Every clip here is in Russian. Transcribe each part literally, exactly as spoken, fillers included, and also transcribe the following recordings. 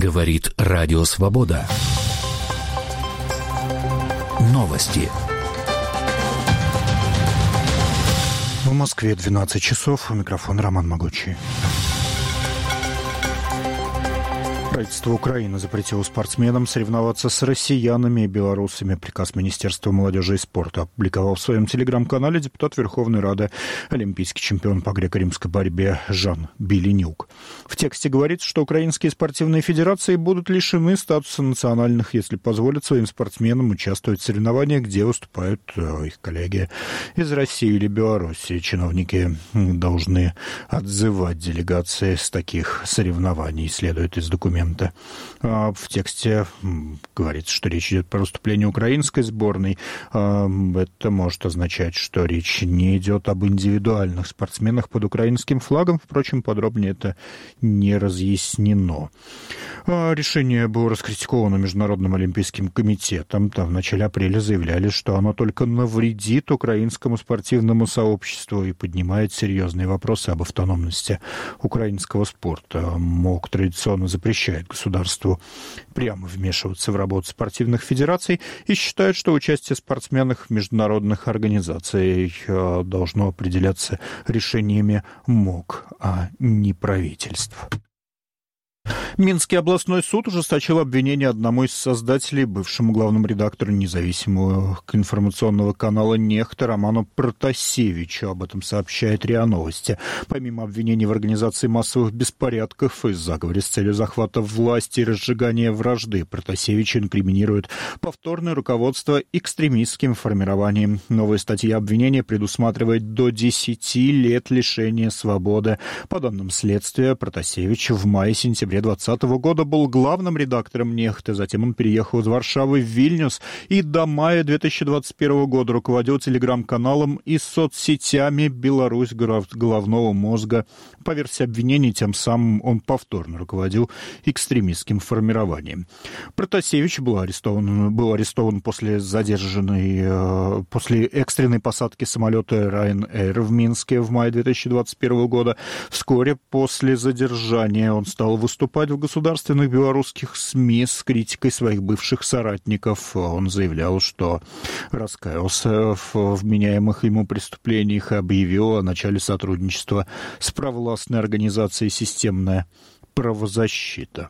Говорит Радио Свобода. Новости. В Москве двенадцать часов. У микрофона Роман Могучий. Правительство Украины запретило спортсменам соревноваться с россиянами и белорусами. Приказ Министерства молодежи и спорта опубликовал в своем телеграм-канале депутат Верховной Рады, олимпийский чемпион по греко-римской борьбе Жан Беленюк. В тексте говорится, что украинские спортивные федерации будут лишены статуса национальных, если позволят своим спортсменам участвовать в соревнованиях, где выступают их коллеги из России или Беларуси. Чиновники должны отзывать делегации с таких соревнований, следует из документа. В тексте говорится, что речь идет про выступление украинской сборной. Это может означать, что речь не идет об индивидуальных спортсменах под украинским флагом. Впрочем, подробнее это не разъяснено. Решение было раскритиковано Международным олимпийским комитетом. Там в начале апреля заявляли, что оно только навредит украинскому спортивному сообществу и поднимает серьезные вопросы об автономности украинского спорта. МОК традиционно запрещает государству прямо вмешиваться в работу спортивных федераций и считает, что участие спортсменов в международных организациях должно определяться решениями МОК, а не правительств. Минский областной суд ужесточил обвинение одному из создателей, бывшему главному редактору независимого информационного канала «Нехта» Роману Протасевичу. Об этом сообщает РИА Новости. Помимо обвинений в организации массовых беспорядков и заговоре с целью захвата власти и разжигания вражды, Протасевича инкриминирует повторное руководство экстремистским формированием. Новая статья обвинения предусматривает до десяти лет лишения свободы. По данным следствия, Протасевич в мае-сентябре двадцатого года был главным редактором «Нехты». Затем он переехал из Варшавы в Вильнюс и до мая две тысячи двадцать первого года руководил телеграм-каналом и соцсетями «Беларусь головного мозга». По версии обвинений, тем самым он повторно руководил экстремистским формированием. Протасевич был арестован, был арестован после задержанной, после экстренной посадки самолета Ryanair в Минске в мае две тысячи двадцать первого года. Вскоре после задержания он стал выступать в государственных белорусских СМИ с критикой своих бывших соратников. Он заявлял, что раскаялся в вменяемых ему преступлениях и объявил о начале сотрудничества с провластной организацией «Системная правозащита».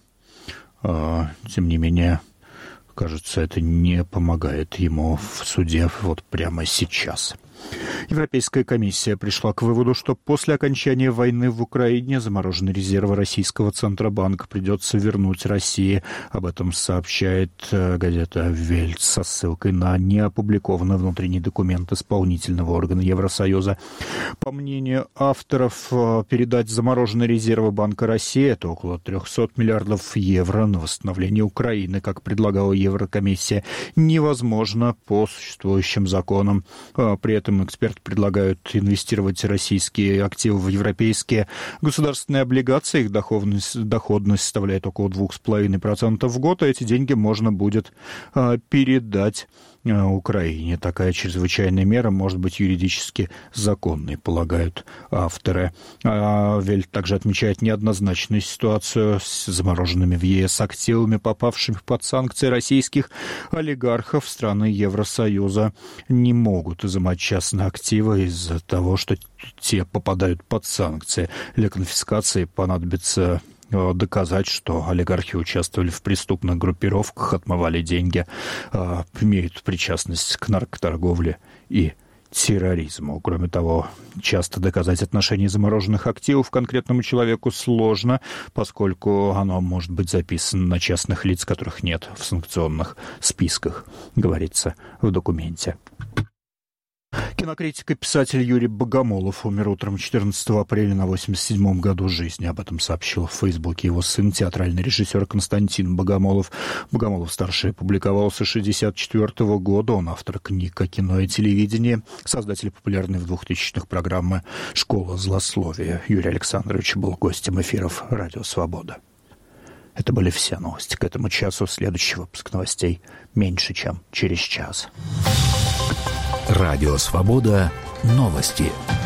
Тем не менее, кажется, это не помогает ему в суде вот прямо сейчас. Европейская комиссия пришла к выводу, что после окончания войны в Украине замороженные резервы российского Центробанка придется вернуть России. Об этом сообщает газета «Вельт» со ссылкой на неопубликованный внутренний документ исполнительного органа Евросоюза. По мнению авторов, передать замороженные резервы Банка России, это около триста миллиардов евро, на восстановление Украины, как предлагала Еврокомиссия, невозможно по существующим законам. При этом эксперты предлагают инвестировать российские активы в европейские государственные облигации. Их доходность, доходность составляет около две целых пять десятых процента в год, а эти деньги можно будет а, передать а, Украине. Такая чрезвычайная мера может быть юридически законной, полагают авторы. А, Вельт также отмечает неоднозначную ситуацию с замороженными в ЕС активами, попавшими под санкции российских олигархов. Страны Евросоюза не могут изымать частные активы из-за того, что те попадают под санкции. Для конфискации понадобится доказать, что олигархи участвовали в преступных группировках, отмывали деньги, имеют причастность к наркоторговле и терроризму. Кроме того, часто доказать отношение замороженных активов конкретному человеку сложно, поскольку оно может быть записано на частных лиц, которых нет в санкционных списках, говорится в документе. Кинокритик и писатель Юрий Богомолов умер утром четырнадцатого апреля на восемьдесят седьмом году жизни. Об этом сообщил в Фейсбуке его сын, театральный режиссер Константин Богомолов. Богомолов-старший публиковался с шестьдесят четвёртого года. Он автор книг о кино и телевидении, создатель популярной в двухтысячных программы «Школа злословия». Юрий Александрович был гостем эфиров «Радио Свобода». Это были все новости к этому часу. Следующий выпуск новостей меньше, чем через час. Радио Свобода. Новости.